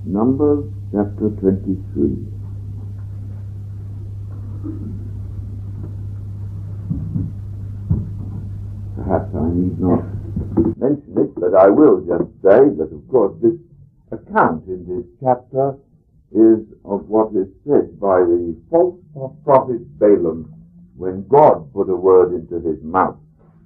Numbers chapter 23. Perhaps I need not mention it, but I will just say that, of course, this account in this chapter is of what is said by the false prophet Balaam when God put a word into his mouth.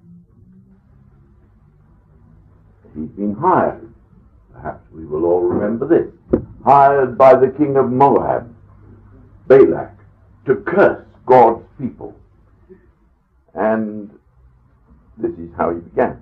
He's been hired. Perhaps we will all remember this. Hired by the king of Moab, Balak, to curse God's people. And this is how he began.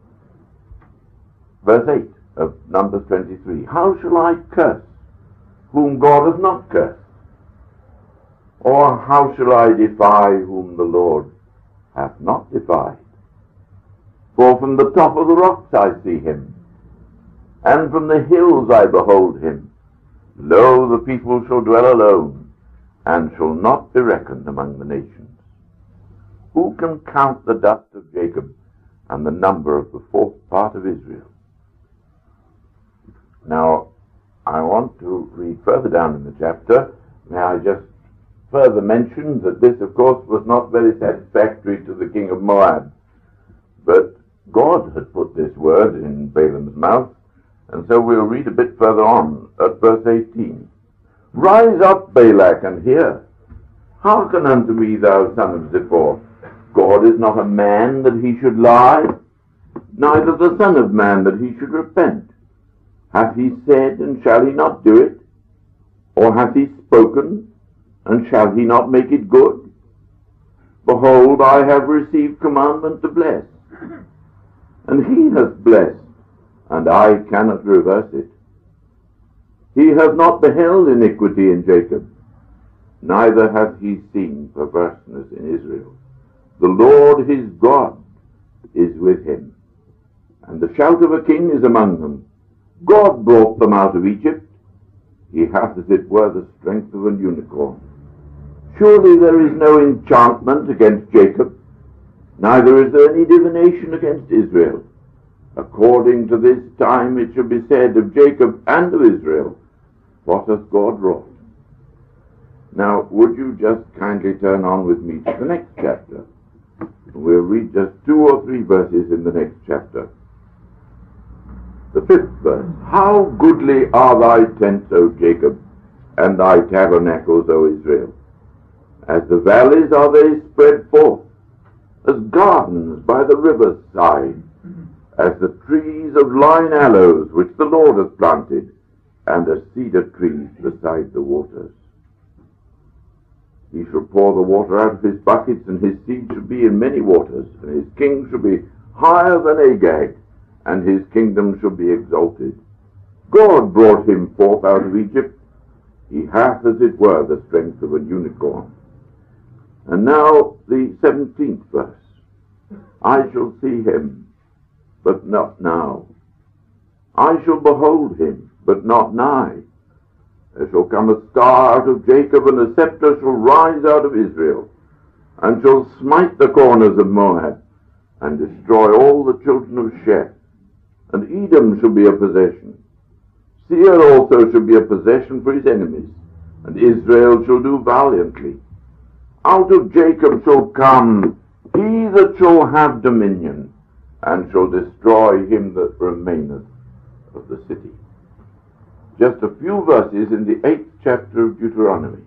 Verse 8 of Numbers 23. How shall I curse whom God has not cursed? Or how shall I defy whom the Lord hath not defied? For from the top of the rocks I see him, and from the hills I behold him. Lo, the people shall dwell alone, and shall not be reckoned among the nations. Who can count the dust of Jacob, and the number of the fourth part of Israel? Now, I want to read further down in the chapter. May I just further mention that this, of course, was not very satisfactory to the king of Moab. But God had put this word in Balaam's mouth, and so we'll read a bit further on at verse 18. Rise up, Balak, and hear. Hearken unto me, thou son of Zippor. God is not a man that he should lie, neither the son of man that he should repent. Hath he said, and shall he not do it? Or hath he spoken, and shall he not make it good? Behold, I have received commandment to bless, and he hath blessed, and I cannot reverse it. He hath not beheld iniquity in Jacob, neither hath he seen perverseness in Israel. The Lord his God is with him, and the shout of a king is among them. God brought them out of Egypt. He hath, as it were, the strength of an unicorn. Surely there is no enchantment against Jacob, neither is there any divination against Israel. According to this time it shall be said of Jacob and of Israel, what hath God wrought? Now, would you just kindly turn on with me to the next chapter? We'll read just 2 or 3 verses in the next chapter. The 5th verse. How goodly are thy tents, O Jacob, and thy tabernacles, O Israel. As the valleys are they spread forth, as gardens by the river's side, as the trees of lign aloes which the Lord hath planted, and as cedar trees beside the waters. He shall pour the water out of his buckets, and his seed shall be in many waters, and his king shall be higher than Agag, and his kingdom shall be exalted. God brought him forth out of Egypt. He hath, as it were, the strength of a unicorn. And now the 17th verse. I shall see him, but not now. I shall behold him, but not nigh. There shall come a star out of Jacob, and a scepter shall rise out of Israel, and shall smite the corners of Moab, and destroy all the children of Sheth. And Edom shall be a possession. Seir also shall be a possession for his enemies, and Israel shall do valiantly. Out of Jacob shall come he that shall have dominion, and shall destroy him that remaineth of the city. Just a few verses in the 8th chapter of Deuteronomy.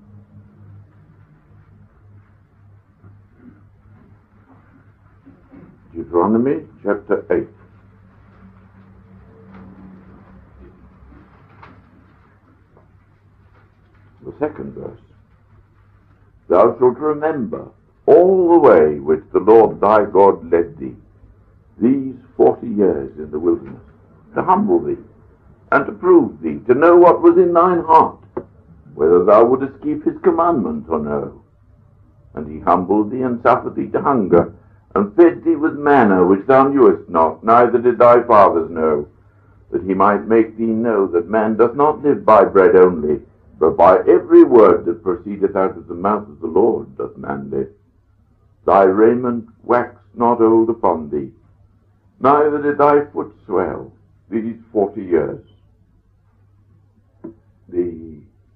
Deuteronomy chapter 8. The 2nd verse. Thou shalt remember all the way which the Lord thy God led thee these 40 years in the wilderness, to humble thee, and to prove thee, to know what was in thine heart, whether thou wouldest keep his commandment or no. And he humbled thee, and suffered thee to hunger, and fed thee with manna which thou knewest not, neither did thy fathers know, that he might make thee know that man doth not live by bread only, but by every word that proceedeth out of the mouth of the Lord doth man live. Thy raiment waxed not old upon thee, neither did thy foot swell these 40 years.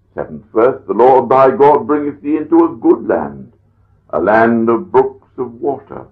7th verse, the Lord thy God bringeth thee into a good land, a land of brooks of water,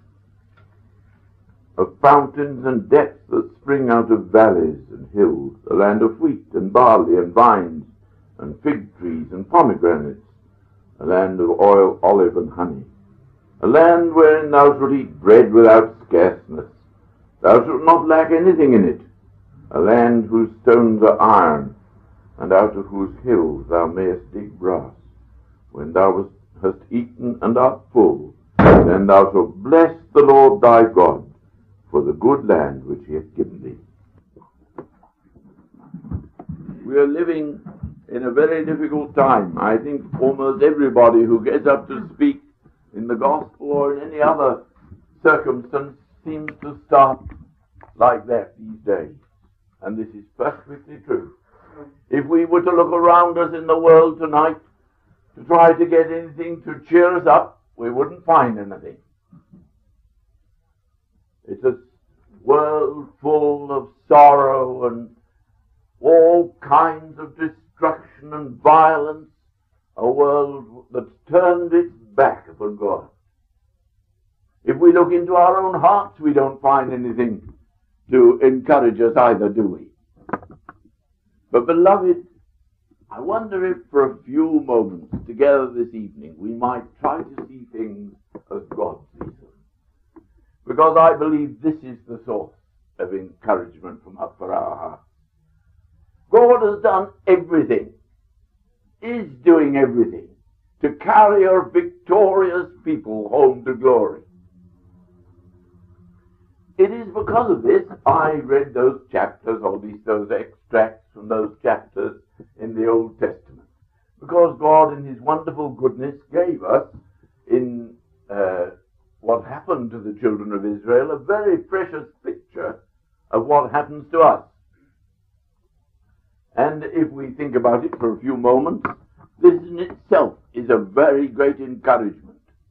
of fountains and depths that spring out of valleys and hills, a land of wheat and barley and vines and fig trees and pomegranates, a land of oil, olive and honey, a land wherein thou shalt eat bread without scarceness, thou shalt not lack anything in it, a land whose stones are iron, and out of whose hills thou mayest dig brass. When thou hast eaten and art full, then thou shalt bless the Lord thy God for the good land which he hath given thee. We are living in a very difficult time. I think almost everybody who gets up to speak in the gospel or in any other circumstance seems to start like that these days. And this is perfectly true. If we were to look around us in the world tonight to try to get anything to cheer us up, we wouldn't find anything. It's a world full of sorrow and all kinds of destruction and violence, a world that's turned its back upon God. If we look into our own hearts, we don't find anything to encourage us either, do we? But beloved, I wonder if for a few moments together this evening we might try to see things as God sees them. Because I believe this is the source of encouragement for our hearts. God has done everything, is doing everything, to carry our victorious people home to glory. It is because of this I read those chapters, or at least those extracts from those chapters in the Old Testament. Because God in his wonderful goodness gave us in what happened to the children of Israel a very precious picture of what happens to us. And if we think about it for a few moments, this in itself is a very great encouragement.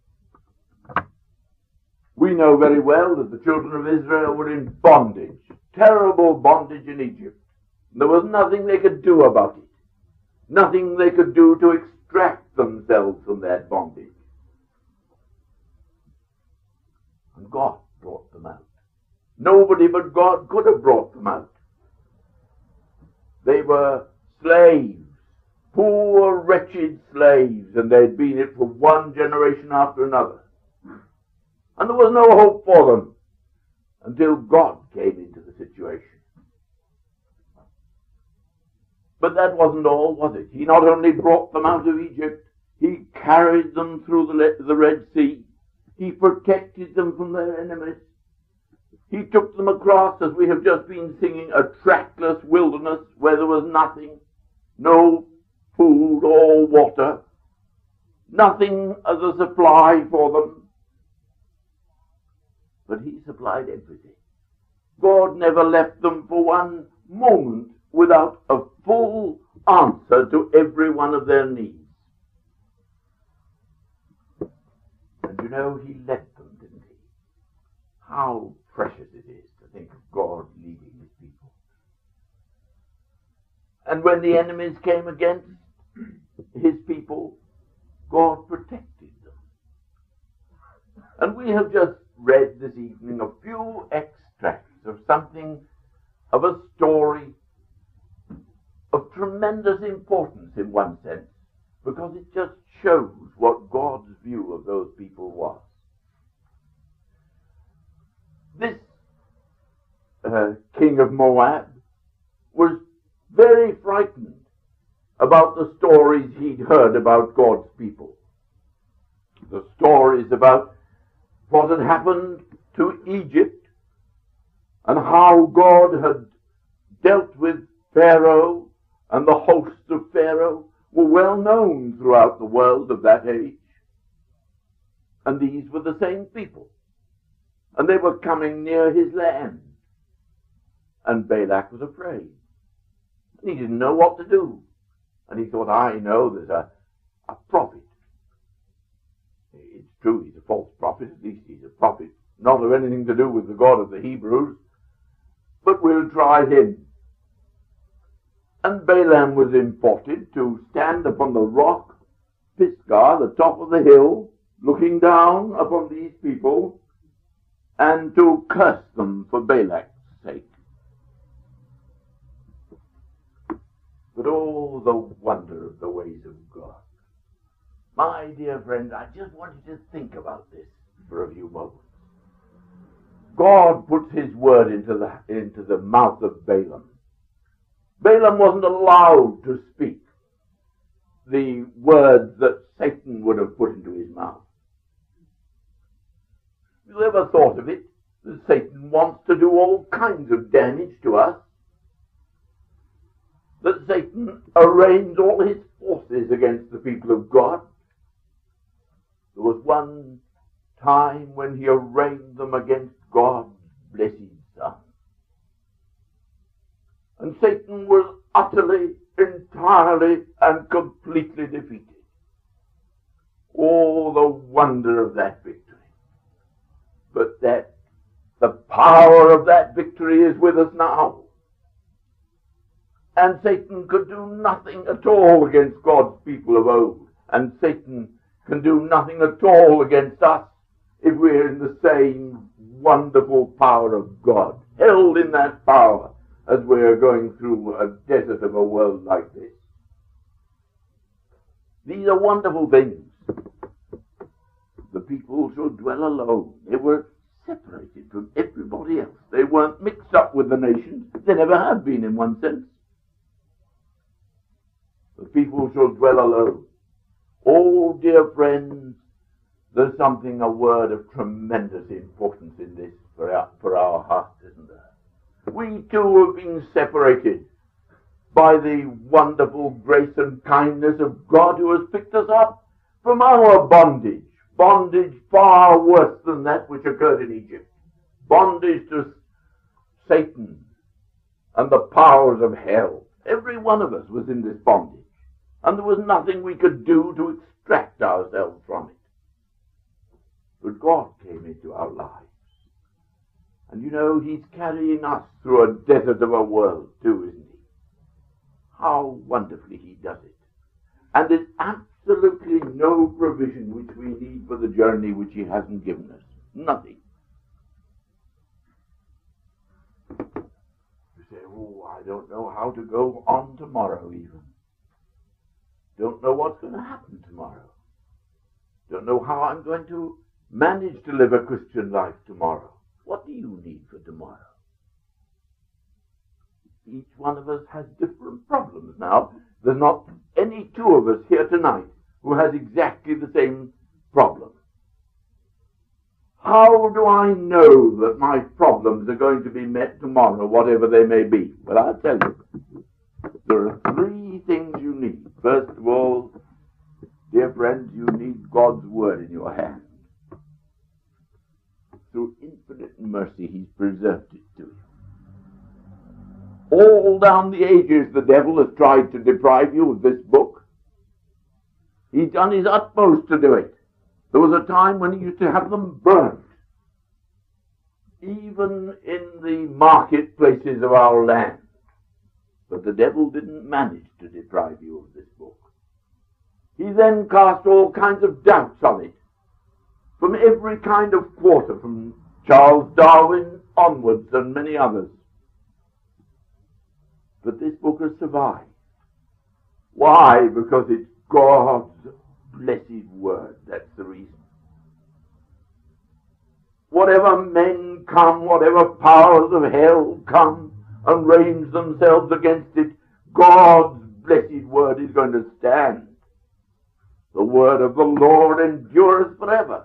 We know very well that the children of Israel were in bondage, terrible bondage in Egypt. There was nothing they could do about it, nothing they could do to extract themselves from that bondage. And God brought them out. Nobody but God could have brought them out. They were slaves, poor, wretched slaves, and they'd been it for one generation after another. And there was no hope for them until God came into the situation. But that wasn't all, was it? He not only brought them out of Egypt, he carried them through the Red Sea. He protected them from their enemies. He took them across, as we have just been singing, a trackless wilderness where there was nothing, no food or water, nothing as a supply for them. But he supplied everything. God never left them for one moment without a full answer to every one of their needs. And you know, he led them, didn't he? How precious it is to think of God leading his people. And when the enemies came against his people, God protected them. And we have just read this evening a few extracts of something of a story of tremendous importance in one sense, because it just shows what God's view of those people was. This king of Moab was very frightened about the stories he'd heard about God's people. The stories about what had happened to Egypt and how God had dealt with Pharaoh, and the hosts of Pharaoh were well known throughout the world of that age. And these were the same people. And they were coming near his land. And Balak was afraid. And he didn't know what to do. And he thought, I know there's a prophet. It's true, he's a false prophet. At least he's a prophet not of anything to do with the God of the Hebrews. But we'll try him. And Balaam was imported to stand upon the rock, Pisgah, the top of the hill, looking down upon these people, and to curse them for Balak's sake. But oh, the wonder of the ways of God. My dear friend, I just want you to think about this for a few moments. God puts his word into the mouth of Balaam. Balaam wasn't allowed to speak the words that Satan would have put into his mouth. Have you ever thought of it? That Satan wants to do all kinds of damage to us. That Satan arraigns all his forces against the people of God. There was one time when he arraigned them against God's blessed Son. And Satan was utterly, entirely, and completely defeated. Oh, the wonder of that victory. But that the power of that victory is with us now. And Satan could do nothing at all against God's people of old. And Satan can do nothing at all against us if we're in the same wonderful power of God, held in that power as we're going through a desert of a world like this. These are wonderful things. The people should dwell alone. They were separated from everybody else. They weren't mixed up with the nations. They never have been in one sense. The people should dwell alone. Oh, dear friends, there's a word of tremendous importance in this for our hearts, isn't there? We too have been separated by the wonderful grace and kindness of God who has picked us up from our bondage. Bondage far worse than that which occurred in Egypt. Bondage to Satan and the powers of hell. Every one of us was in this bondage. And there was nothing we could do to extract ourselves from it. But God came into our lives. And you know, he's carrying us through a desert of a world too, isn't he? How wonderfully he does it. And there's absolutely no provision which we need for the journey which he hasn't given us. Nothing. You say, oh, I don't know how to go on tomorrow even. Don't know what's going to happen tomorrow. Don't know how I'm going to manage to live a Christian life tomorrow. What do you need for tomorrow? Each one of us has different problems now. There's not any two of us here tonight who has exactly the same problem. How do I know that my problems are going to be met tomorrow, whatever they may be? Well, I'll tell you. There are three things you need. First of all, dear friends, you need God's word in your hand. Through infinite mercy, he's preserved it to you. All down the ages, the devil has tried to deprive you of this book. He's done his utmost to do it. There was a time when he used to have them burnt, even in the marketplaces of our land. But the devil didn't manage to deprive you of this book. He then cast all kinds of doubts on it, from every kind of quarter, from Charles Darwin onwards and many others. But this book has survived. Why? Because it's God's blessed word. That's the reason. Whatever men come, whatever powers of hell come and range themselves against it, God's blessed word is going to stand. The word of the Lord endures forever.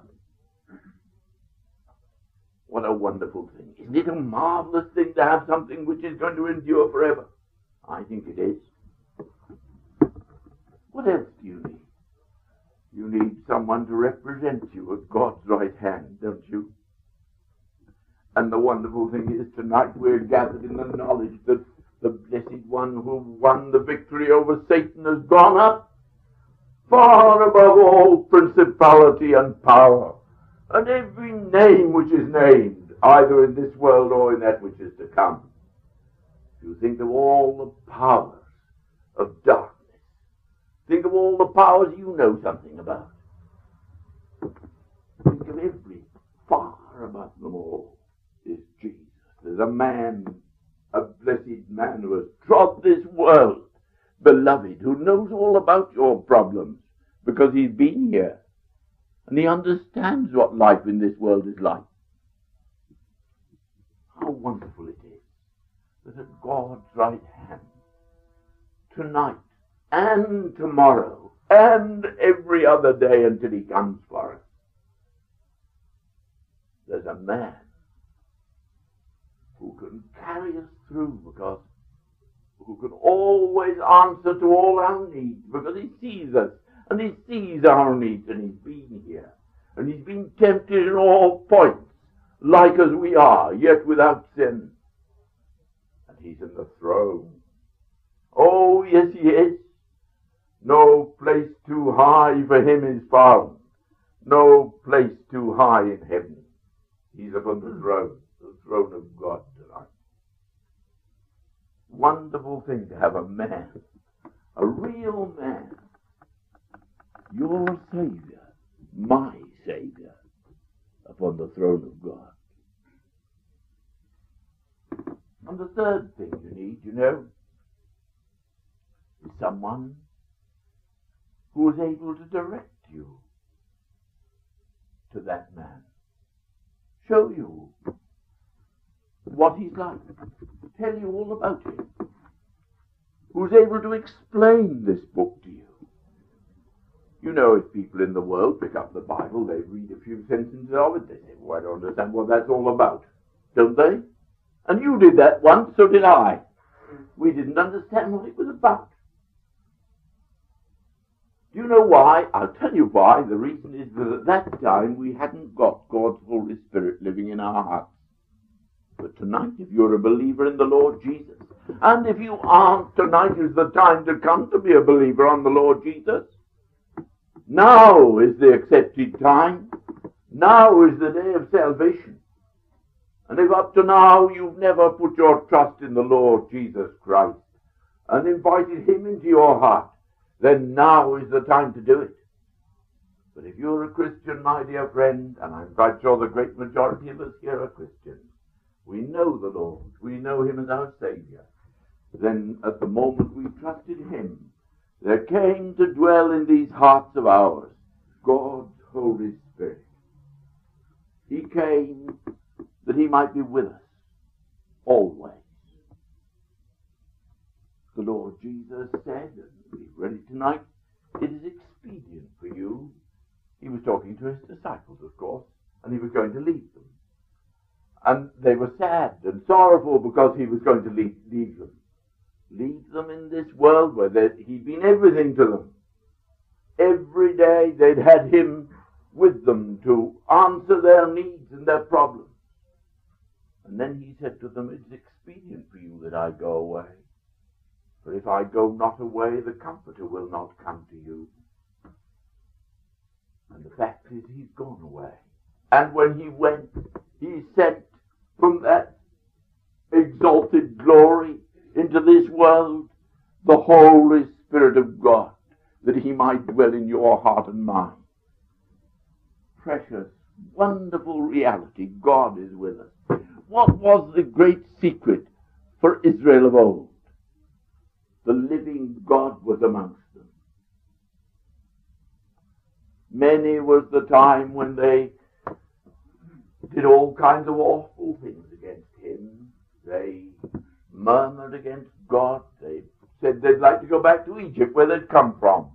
What a wonderful thing. Isn't it a marvelous thing to have something which is going to endure forever? I think it is. What else do you need? You need someone to represent you at God's right hand, don't you? And the wonderful thing is, tonight we're gathered in the knowledge that the blessed one who won the victory over Satan has gone up far above all principality and power, and every name which is named, either in this world or in that which is to come. You think of all the powers powers you know something about. Think of every, far above them all is Jesus. There's a man, a blessed man who has trod this world, beloved, who knows all about your problems because he's been here and he understands what life in this world is like. How wonderful it is that at God's right hand, tonight and tomorrow and every other day until he comes for us, there's a man who can carry us through, because who can always answer to all our needs, because he sees us and he sees our needs, and he's been here and he's been tempted in all points like as we are, yet without sin, and he's in the throne. Oh yes, he is. No place too high for him is found, no place too high in heaven. He's upon the throne of God tonight. Wonderful thing to have a man, a real man, your Savior, my Savior, upon the throne of God. And the third thing you need, is someone who is able to direct you to that man. Show you what he's like, tell you all about him, who's able to explain this book to you. If people in the world pick up the Bible, they read a few sentences of it, they say, well, I don't understand what that's all about, don't they? And you did that once, so did I. We didn't understand what it was about. Do you know why? I'll tell you why. The reason is that at that time we hadn't got God's Holy Spirit living in our hearts. But tonight, if you're a believer in the Lord Jesus, and if you aren't, tonight is the time to come to be a believer on the Lord Jesus. Now is the accepted time. Now is the day of salvation. And if up to now you've never put your trust in the Lord Jesus Christ and invited him into your heart, then now is the time to do it. But if you're a Christian, my dear friend, and I'm quite sure the great majority of us here are Christians, we know the Lord, we know him as our Savior, then at the moment we trusted him, there came to dwell in these hearts of ours God's Holy Spirit. He came that he might be with us always. The Lord Jesus said, and we've read it tonight, it is expedient for you. He was talking to his disciples, of course, and he was going to leave them. And they were sad and sorrowful because he was going to leave them. Leave them in this world where he'd been everything to them. Every day they'd had him with them to answer their needs and their problems. And then he said to them, it's expedient for you that I go away. For if I go not away, the Comforter will not come to you. And the fact is, he's gone away. And when he went, he sent from that exalted glory into this world the Holy Spirit of God, that he might dwell in your heart and mind. Precious, wonderful reality. God is with us. What was the great secret for Israel of old? The living God was amongst them. Many was the time when they did all kinds of awful things against him. They murmured against God. They said they'd like to go back to Egypt, where they'd come from.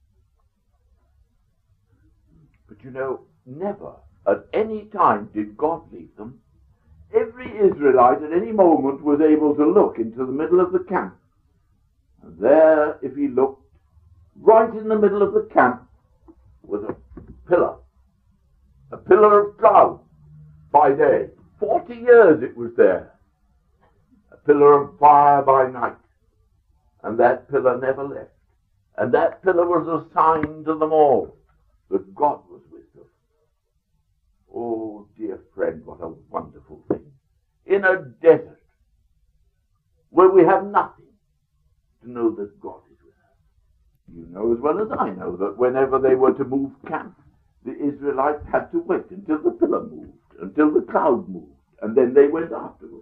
But never at any time did God leave them. Every Israelite at any moment was able to look into the middle of the camp. And there, if he looked, right in the middle of the camp was a pillar of cloud by day. 40 years it was there. A pillar of fire by night. And that pillar never left. And that pillar was a sign to them all that God was with them. Oh, dear friend, what a wonderful thing. In a desert where we have nothing, to know that God is with us. You know as well as I know that whenever they were to move camp, the Israelites had to wait until the pillar moved, until the cloud moved, and then they went afterwards.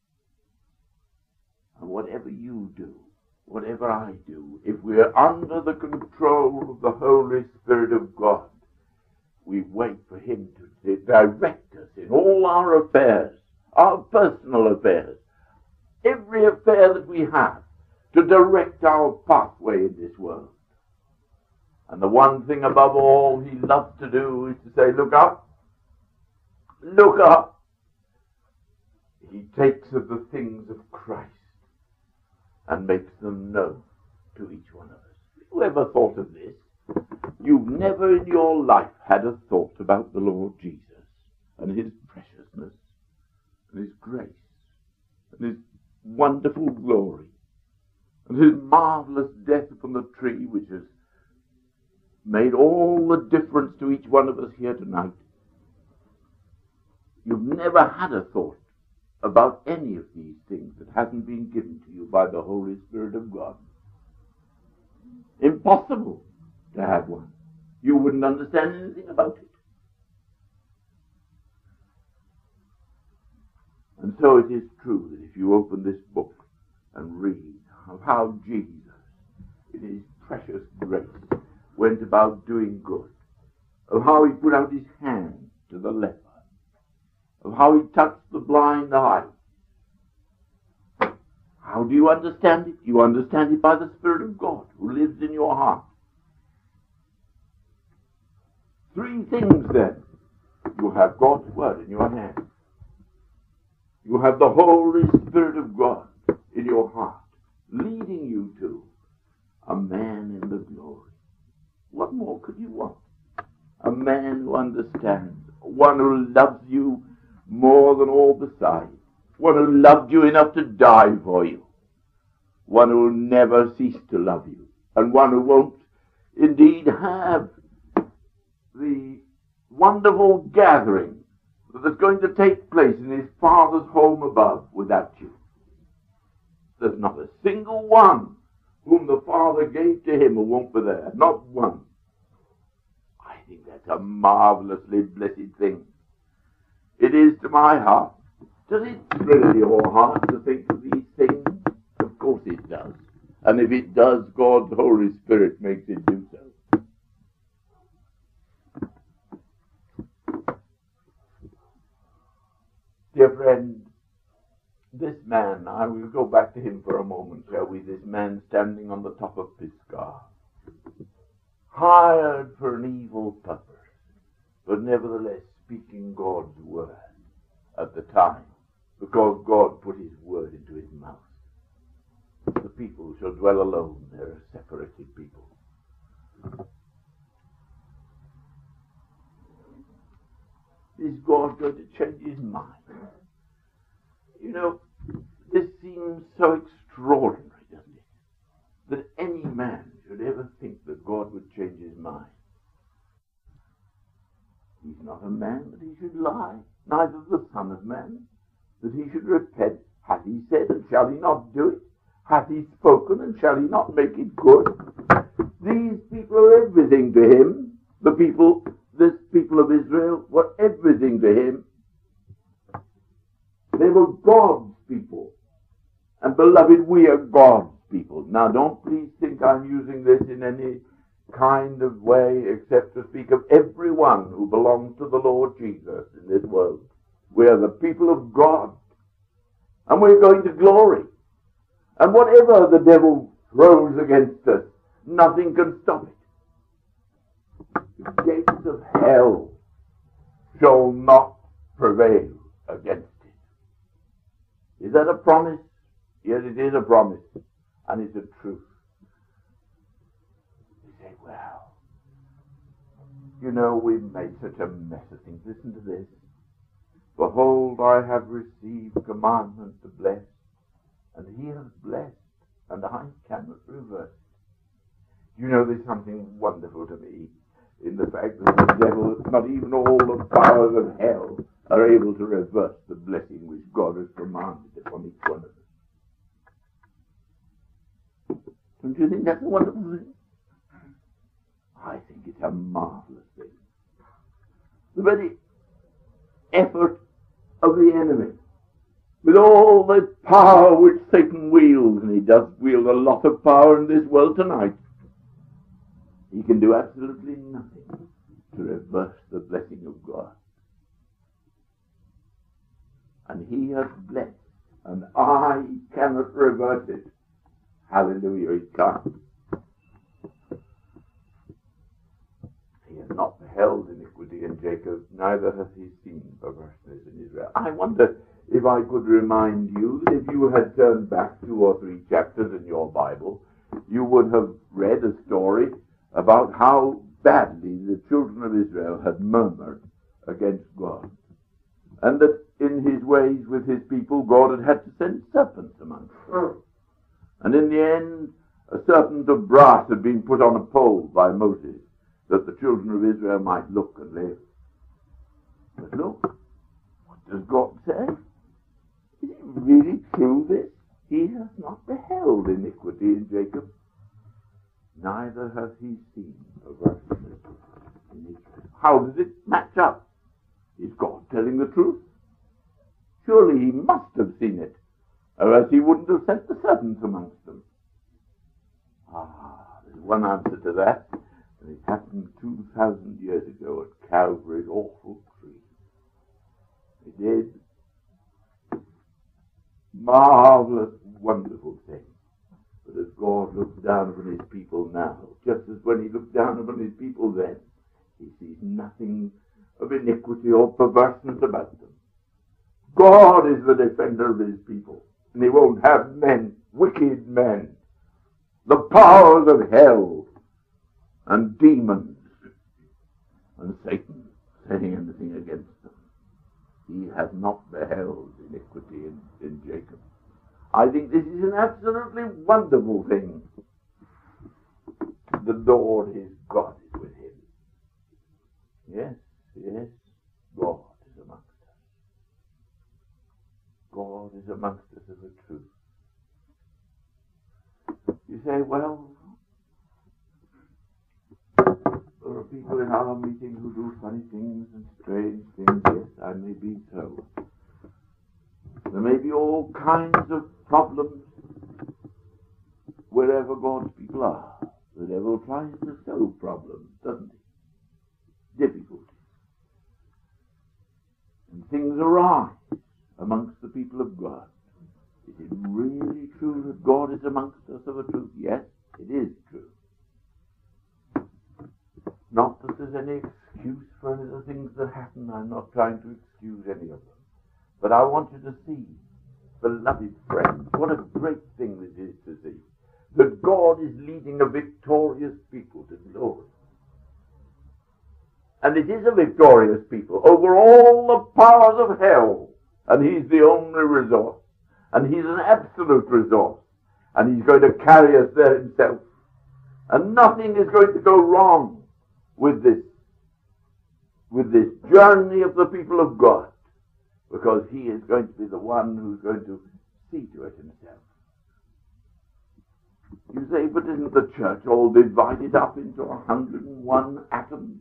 And whatever you do, whatever I do, if we're under the control of the Holy Spirit of God, we wait for Him to direct us in all our affairs, our personal affairs, every affair that we have, to direct our pathway in this world. And the one thing above all He loves to do is to say, look up, look up. He takes of the things of Christ and makes them known to each one of us. Who ever thought of this? You've never in your life had a thought about the Lord Jesus and His preciousness and His grace and His wonderful glory and His marvelous death upon the tree, which has made all the difference to each one of us here tonight. You've never had a thought about any of these things that hasn't been given to you by the Holy Spirit of God. Impossible to have one. You wouldn't understand anything about it. And so it is true that if you open this book and read of how Jesus, in His precious grace, went about doing good, of how He put out His hand to the leper, of how He touched the blind eye. How do you understand it? You understand it by the Spirit of God who lives in your heart. Three things then. You have God's Word in your hand. You have the Holy Spirit of God in your heart, leading you to a man in the glory. What more could you want? A man who understands, one who loves you more than all beside, one who loved you enough to die for you, one who will never cease to love you, and one who won't indeed have the wonderful gathering that is going to take place in His Father's home above without you. There's not a single one whom the Father gave to Him who won't be there. Not one. I think that's a marvelously blessed thing. It is to my heart. Does it thrill your heart to think of these things? Of course it does. And if it does, God's Holy Spirit makes it do so. Dear friend, this man, I will go back to him for a moment, shall we? This man standing on the top of Pisgah, hired for an evil purpose, but nevertheless speaking God's word at the time, because God put His word into his mouth. The people shall dwell alone. They're a separated people. Is God going to change His mind? You know, this seems so extraordinary, doesn't it? That any man should ever think that God would change his mind. He's not a man that He should lie, neither the Son of Man, that He should repent. Hath He said, and shall He not do it? Hath He spoken, and shall He not make it good? These people are everything to Him. This people of Israel were everything to Him. They were God's people. And beloved, we are God's people. Now don't please think I'm using this in any kind of way except to speak of everyone who belongs to the Lord Jesus in this world. We are the people of God. And we're going to glory. And whatever the devil throws against us, nothing can stop it. The gates of hell shall not prevail against it. Is that a promise? Yes, it is a promise. And it's a truth. You say, well, you know, we've made such a mess of things. Listen to this. Behold, I have received commandment to bless, and He has blessed, and I cannot reverse it. You know, there's something wonderful to me in the fact that the devil, not even all the powers of hell, are able to reverse the blessing which God has commanded upon each one of us. Don't you think that's a wonderful thing? I think it's a marvelous thing. The very effort of the enemy, with all the power which Satan wields, and he does wield a lot of power in this world tonight, he can do absolutely nothing to reverse the blessing of God. And he has blessed, and I cannot reverse it. Hallelujah, he can't. He has not beheld iniquity in Jacob, neither has he seen perverseness in Israel. I wonder if I could remind you that if you had turned back 2 or 3 chapters in your Bible, you would have read a story about how badly the children of Israel had murmured against God. And that in his ways with his people, God had to send serpents amongst them. And in the end, a serpent of brass had been put on a pole by Moses, that the children of Israel might look and live. But look, what does God say? Is it really true this? He has not beheld iniquity in Jacob, neither has he seen perverseness in Israel. How does it match up? Is God telling the truth? Surely he must have seen it, or else he wouldn't have sent the serpents amongst them. There's one answer to that, and it happened 2,000 years ago at Calvary's awful tree. It did. Marvelous, wonderful thing. But as God looks down upon his people now, just as when he looked down upon his people then, he sees nothing of iniquity or perverseness about them. God is the defender of his people, and he won't have men, wicked men, the powers of hell and demons and Satan saying anything against them. He has not beheld iniquity in Jacob. I think this is an absolutely wonderful thing. The Lord his God is with him. Yes, yes, God is amongst us. God is amongst us of a truth. You say, well, there are people in our meeting who do funny things and strange things. Yes, I may be so. There may be all kinds of problems wherever God's people are. The devil tries to solve problems, doesn't he? Difficulties. And things arise amongst the people of God. Is it really true that God is amongst us of a truth? Yes, it is true. Not that there's any excuse for any of the things that happen. I'm not trying to excuse any of them. But I want you to see, beloved friends, what a great thing this is to see. That God is leading a victorious people to glory. And it is a victorious people over all the powers of hell. And he's the only resource. And he's an absolute resource. And he's going to carry us there himself. And nothing is going to go wrong with this journey of the people of God. Because he is going to be the one who's going to see to it himself. You say, but isn't the church all divided up into 101 atoms?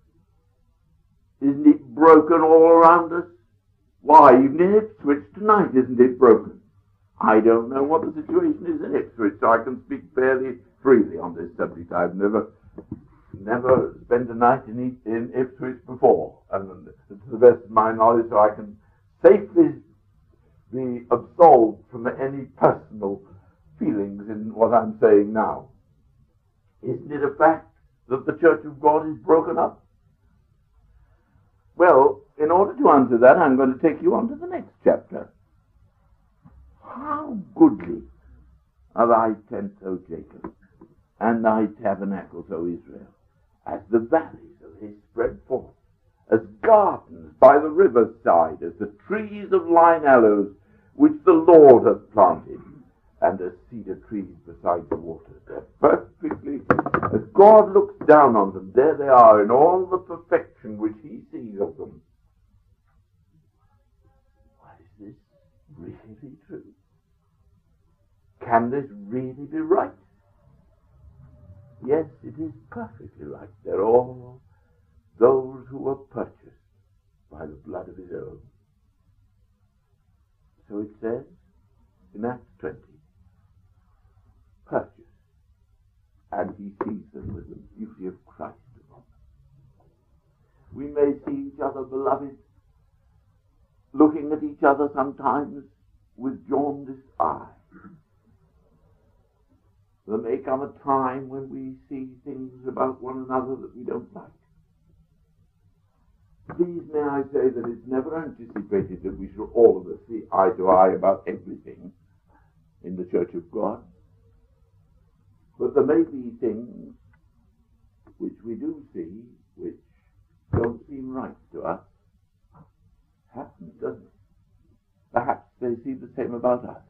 Isn't it broken all around us? Why, even in Ipswich tonight, isn't it broken? I don't know what the situation is in Ipswich, so I can speak fairly freely on this subject. I've never spent a night in Ipswich before, and to the best of my knowledge, so I can safely be absolved from any personal feelings in what I'm saying now. Isn't it a fact that the Church of God is broken up? Well, in order to answer that, I'm going to take you on to the next chapter. How goodly are thy tents, O Jacob, and thy tabernacles, O Israel, as the valleys of his spread forth, as gardens by the river's side, as the trees of line aloes, which the Lord hath planted, and as cedar trees beside the waters. They're perfectly, as God looks down on them, there they are in all the perfection which he sees of them. Why, is this really true? Can this really be right? Yes, it is perfectly right. They're all those who were purchased by the blood of his own. So it says in Acts 20, purchased, and he sees them with the beauty of Christ upon them. We may see each other, beloved, looking at each other sometimes with jaundiced eyes. There may come a time when we see things about one another that we don't like. Please may I say that it's never anticipated that we shall all of us see eye to eye about everything in the Church of God. But there may be things which we do see which don't seem right to us. Happens, doesn't it? Perhaps they see the same about us.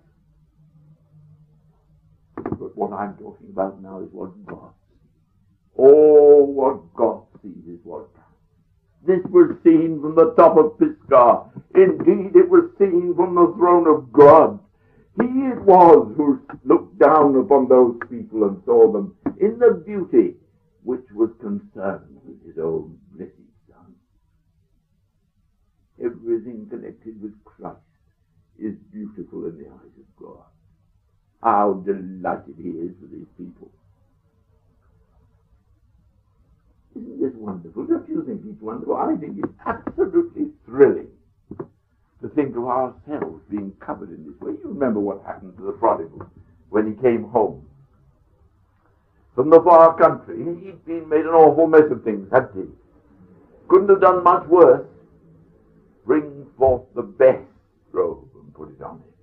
But what I'm talking about now is what God sees. Oh, what God sees is what counts. This was seen from the top of Pisgah. Indeed, it was seen from the throne of God. He it was who looked down upon those people and saw them in the beauty which was concerned with his own blessed Son. Everything connected with Christ is beautiful in the eyes of God. How delighted he is with his people. Isn't this wonderful? Don't you think it's wonderful? I think it's absolutely thrilling to think of ourselves being covered in this way. You remember what happened to the prodigal when he came home from the far country. He'd been made an awful mess of things, hadn't he? Couldn't have done much worse. Bring forth the best robe and put it on him.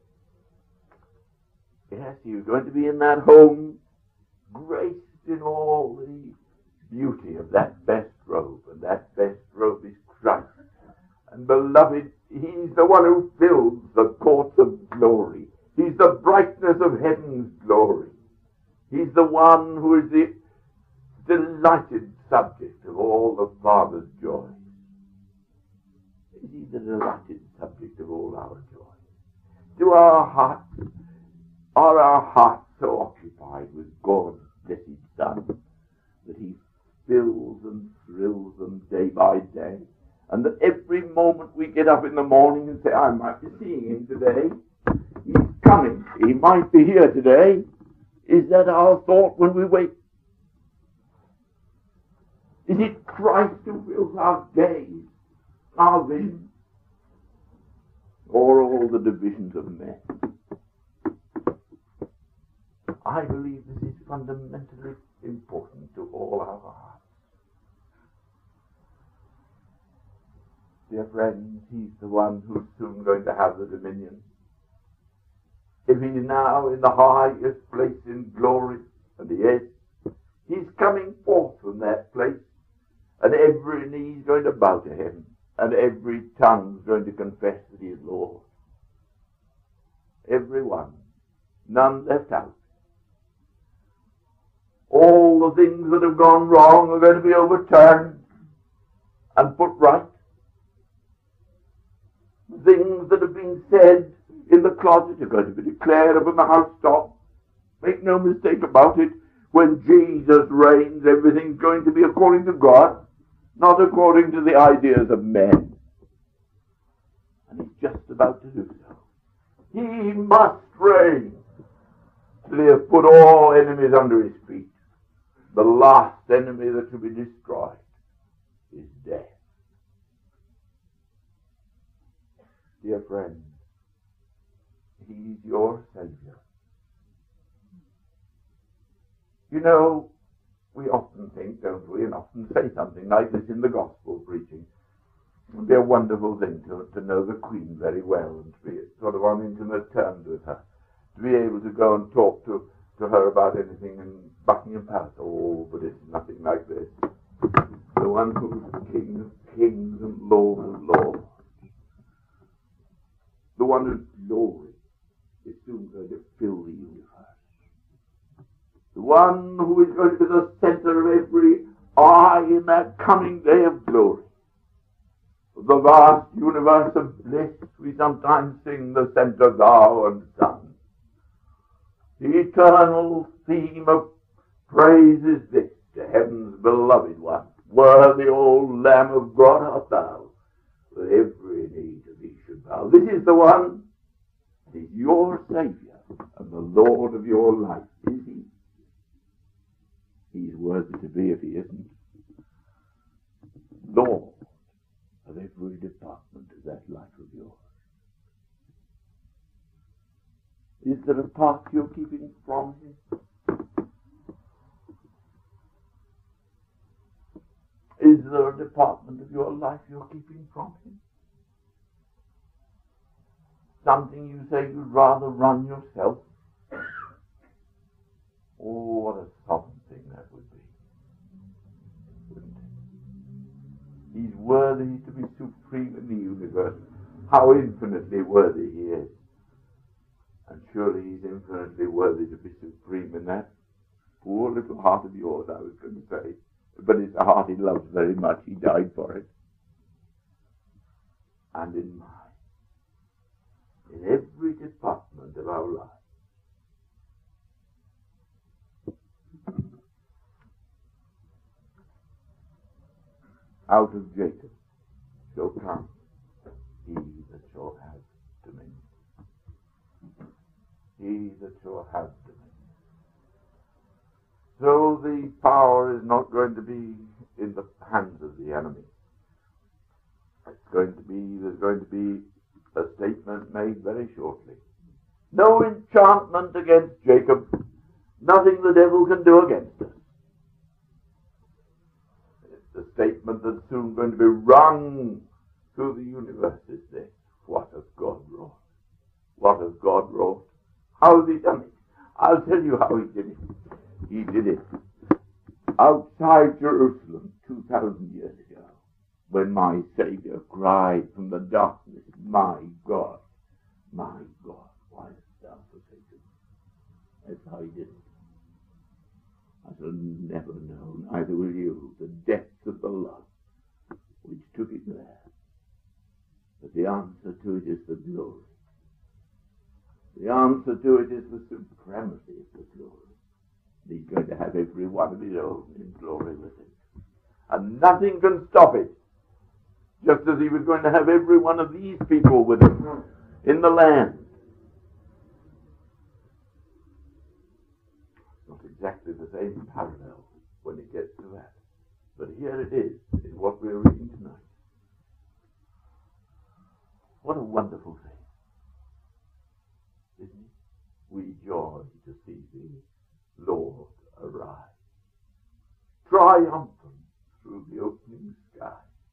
Yes, he was going to be in that home, graced in all the beauty of that best robe, and that best robe is Christ. And beloved, he's the one who fills the courts of glory. He's the brightness of heaven's glory. He's the one who is the delighted subject of all the Father's joy. Is he the delighted subject of all our joy? Are our hearts so occupied with God's blessed Son that he fills and thrills them day by day, and that every moment we get up in the morning and say, I might be seeing him today, he's coming, he might be here today? Is that our thought when we wake? Is it Christ who fills our gaze, our vision, or all the divisions of men? I believe this is fundamentally important to all our hearts. Dear friends, he's the one who's soon going to have the dominion. If he's now in the highest place in glory, and he is, he's coming forth from that place, and every knee's going to bow to him, and every tongue's going to confess that he is Lord. Every one, none left out. All the things that have gone wrong are going to be overturned and put right. Things that have been said in the closet are going to be declared up in the housetop. Make no mistake about it. When Jesus reigns, everything's going to be according to God, not according to the ideas of men. And he's just about to do so. He must reign till he has put all enemies under his feet. The last enemy that to be destroyed is death. Dear friends, he's your Savior. You know, we often think, don't we, and often say something like this in the gospel preaching. It would be a wonderful thing to know the Queen very well and to be sort of on intimate terms with her. To be able to go and talk to her about anything in Buckingham Palace. Oh, but it's nothing like this. The one who's King of kings and Lord of lords. The one whose glory is soon going to fill the universe. The one who is going to be the center of every eye in that coming day of glory. The vast universe of bliss, we sometimes sing the center thou and Son. The eternal theme of Praise is this to heaven's beloved one. Worthy, O Lamb of God, art thou, that every knee to thee should bow. This is the one, it is your Saviour and the Lord of your life, is he? He's worthy to be if he isn't. Lord of every department of that life of yours. Is there a part you're keeping from him? Is there a department of your life you're keeping from him? Something you say you'd rather run yourself? Oh, what a solemn thing that would be, wouldn't it? He's worthy to be supreme in the universe. How infinitely worthy he is. And surely he's infinitely worthy to be supreme in that poor little heart of yours, I was going to say. But it's a heart he loves very much. He died for it. And in mine. In every department of our life. Out of Jacob shall come he that shall have dominion. He that shall have dominion. So the power is not going to be in the hands of the enemy. There's going to be a statement made very shortly. No enchantment against Jacob. Nothing the devil can do against us. The statement that's soon going to be rung through the universe is this. What has God wrought? What has God wrought? How has he done it? I'll tell you how he did it. He did it outside Jerusalem 2,000 years ago, when my Savior cried from the darkness, my God, why hast thou forsaken me? That's how he did it. I shall never know, neither will you, the depth of the love which took it there. But the answer to it is the glory. The answer to it is the supremacy of the glory. He's going to have every one of his own in glory with him. And nothing can stop it. Just as he was going to have every one of these people with him in the land. Not exactly the same parallel when it gets to that. But here it is, in what we're reading tonight. What a wonderful thing. Isn't it? We joy to see thee, Lord, arise, triumphant through the opening sky.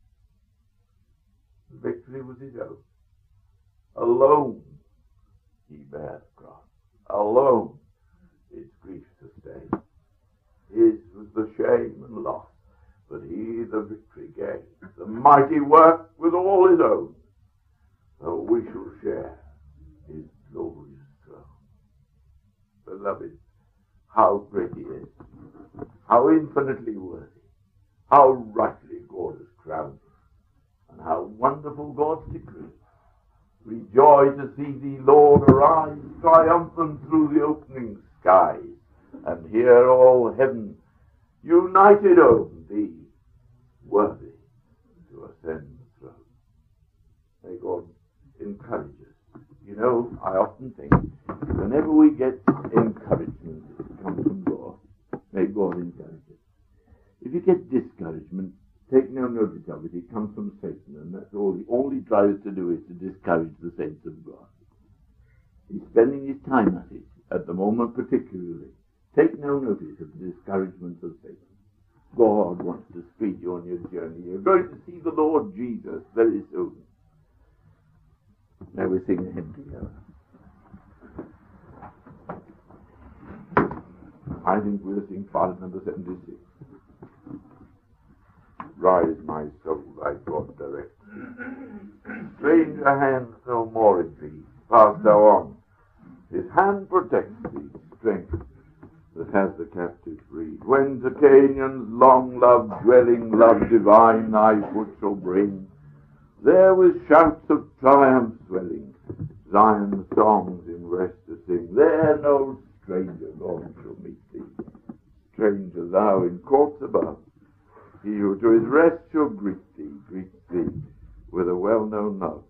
The victory was his own. Alone he bare the cross. Alone its grief sustained. His was the shame and loss, but he the victory gained. The mighty work was all his own, so we shall share his glorious throne. Beloved, how great he is, how infinitely worthy, how rightly God has crowned him, and how wonderful God's decree. Rejoice to see thee, Lord, arise, triumphant through the opening skies, and hear all heaven united over thee, worthy to ascend the throne. May God encourage us. You know, I often think, whenever we get encouragement, it comes from God. May God encourage us. If you get discouragement, take no notice of it. It comes from Satan, and that's all he tries to do is to discourage the saints of God. He's spending his time at it, at the moment particularly. Take no notice of the discouragement of Satan. God wants to speed you on your journey. You're going to see the Lord Jesus very soon. Now we sing a hymn together. I think we'll sing part number 76. Rise, my soul, thy God direct. Stranger hands no more in thee. Pass thou on. His hand protects thee, strength that has the captive freed. When to Canaan's long-loved dwelling, love divine thy foot shall bring, there with shouts of triumph swelling, Zion's songs in rest to sing. There no stranger, Lord, shall meet thee. stranger, thou in courts above. He who to his rest shall greet thee with a well-known love.